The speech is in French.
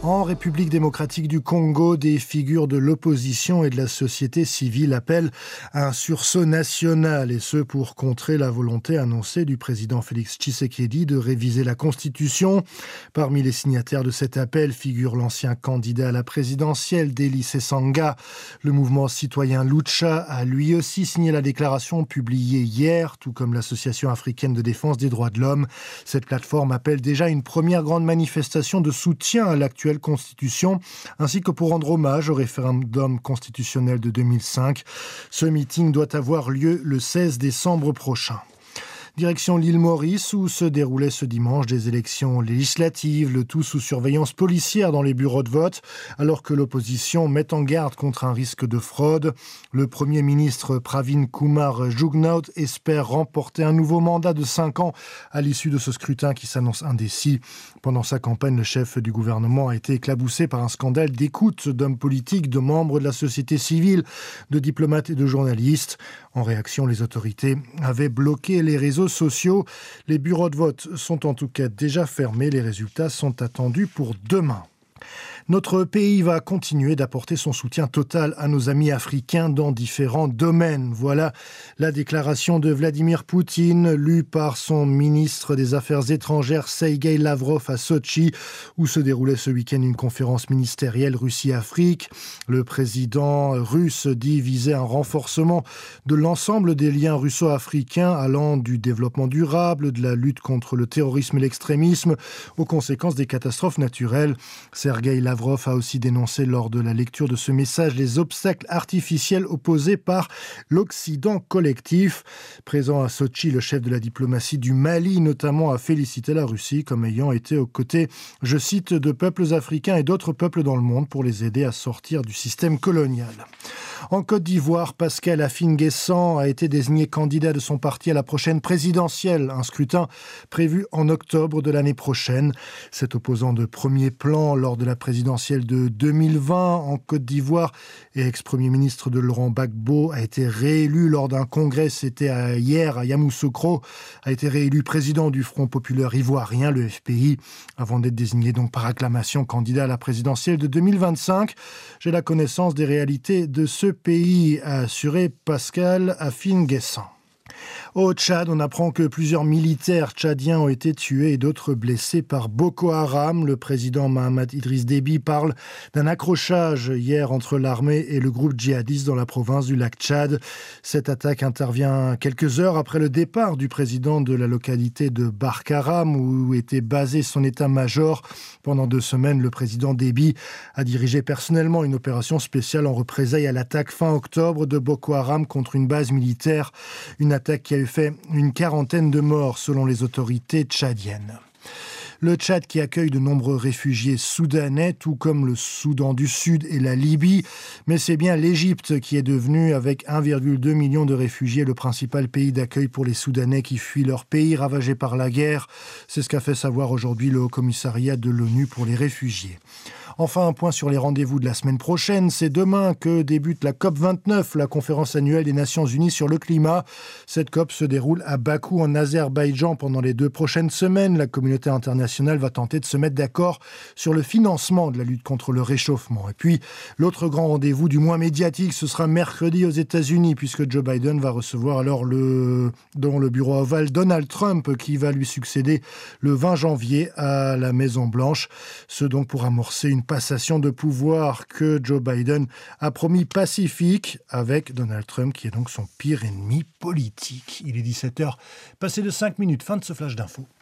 En République démocratique du Congo, des figures de l'opposition et de la société civile appellent à un sursaut national, et ce pour contrer la volonté annoncée du président Félix Tshisekedi de réviser la Constitution. Parmi les signataires de cet appel figure l'ancien candidat à la présidentielle, Deli Sesanga. Le mouvement citoyen Lucha a lui aussi signé la déclaration publiée hier, tout comme l'Association africaine de défense des droits de l'homme. Cette plateforme appelle déjà une première grande manifestation de soutien à l'actuelle Constitution, ainsi que pour rendre hommage au référendum constitutionnel de 2005. Ce meeting doit avoir lieu le 16 décembre prochain. Direction l'île Maurice, où se déroulaient ce dimanche des élections législatives, le tout sous surveillance policière dans les bureaux de vote, alors que l'opposition met en garde contre un risque de fraude. Le Premier ministre Pravin Kumar Jugnauth espère remporter un nouveau mandat de 5 ans à l'issue de ce scrutin qui s'annonce indécis. Pendant sa campagne, le chef du gouvernement a été éclaboussé par un scandale d'écoute d'hommes politiques, de membres de la société civile, de diplomates et de journalistes. En réaction, les autorités avaient bloqué les réseaux sociaux. Les bureaux de vote sont en tout cas déjà fermés. Les résultats sont attendus pour demain. Notre pays va continuer d'apporter son soutien total à nos amis africains dans différents domaines. Voilà la déclaration de Vladimir Poutine, lue par son ministre des Affaires étrangères Sergueï Lavrov à Sotchi, où se déroulait ce week-end une conférence ministérielle Russie-Afrique. Le président russe dit viser un renforcement de l'ensemble des liens russo-africains allant du développement durable, de la lutte contre le terrorisme et l'extrémisme, aux conséquences des catastrophes naturelles. Sergueï Lavrov a aussi dénoncé lors de la lecture de ce message les obstacles artificiels opposés par l'Occident collectif. Présent à Sotchi, le chef de la diplomatie du Mali notamment a félicité la Russie comme ayant été aux côtés, je cite, de peuples africains et d'autres peuples dans le monde pour les aider à sortir du système colonial. En Côte d'Ivoire, Pascal Afine-Guessant a été désigné candidat de son parti à la prochaine présidentielle, un scrutin prévu en octobre de l'année prochaine. Cet opposant de premier plan lors de la présidentielle de 2020 en Côte d'Ivoire et ex-premier ministre de Laurent Gbagbo a été réélu lors d'un congrès, c'était hier à Yamoussoukro, a été réélu président du Front populaire ivoirien, le FPI, avant d'être désigné donc par acclamation candidat à la présidentielle de 2025. J'ai la connaissance des réalités de ce pays, a assuré Pascal Afine-Guessant. Au Tchad, on apprend que plusieurs militaires tchadiens ont été tués et d'autres blessés par Boko Haram. Le président Mahamat Idriss Déby parle d'un accrochage hier entre l'armée et le groupe djihadiste dans la province du lac Tchad. Cette attaque intervient quelques heures après le départ du président de la localité de Barkaram, où était basé son état-major. Pendant 2 semaines, le président Déby a dirigé personnellement une opération spéciale en représailles à l'attaque fin octobre de Boko Haram contre une base militaire. Une attaque qui a eu fait une 40aine de morts selon les autorités tchadiennes. Le Tchad qui accueille de nombreux réfugiés soudanais, tout comme le Soudan du Sud et la Libye. Mais c'est bien l'Égypte qui est devenue, avec 1,2 million de réfugiés, le principal pays d'accueil pour les Soudanais qui fuient leur pays ravagé par la guerre. C'est ce qu'a fait savoir aujourd'hui le Haut-Commissariat de l'ONU pour les réfugiés. Enfin, un point sur les rendez-vous de la semaine prochaine. C'est demain que débute la COP29, la conférence annuelle des Nations Unies sur le climat. Cette COP se déroule à Bakou, en Azerbaïdjan, pendant les 2 prochaines semaines. La communauté internationale va tenter de se mettre d'accord sur le financement de la lutte contre le réchauffement. Et puis, l'autre grand rendez-vous, du moins médiatique, ce sera mercredi aux États-Unis, puisque Joe Biden va recevoir alors dans le bureau ovale Donald Trump, qui va lui succéder le 20 janvier à la Maison-Blanche. Ce donc pour amorcer une passation de pouvoir que Joe Biden a promis pacifique avec Donald Trump, qui est donc son pire ennemi politique. Il est 17h, passé de 5 minutes. Fin de ce flash d'infos.